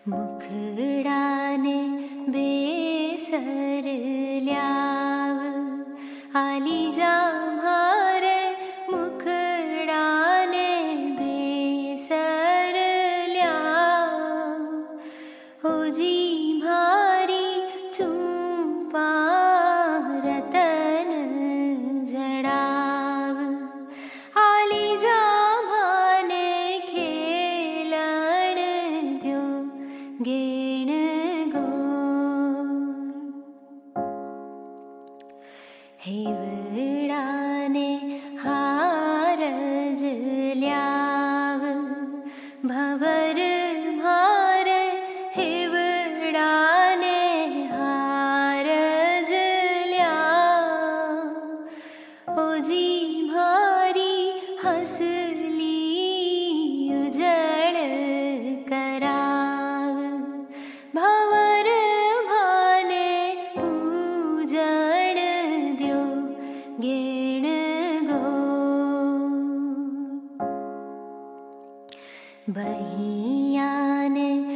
मुखड़ा ने बेसर ल्याव आली जा म्हारे मुखड़ा ने बेसर ल्याव ओ जी म्हारी चूपा रतन जड़ाव आली जा म्हाने खेलण द्यो गेण गोर हेवड़ा ने हारज ल्याव भंवर म्हारे हेवड़ा ने हारज ल्याव ओ जी म्हारी हंसली उजड़ कराव भंवर म्हाने पूजण द्यो गेण गोर बहिया ने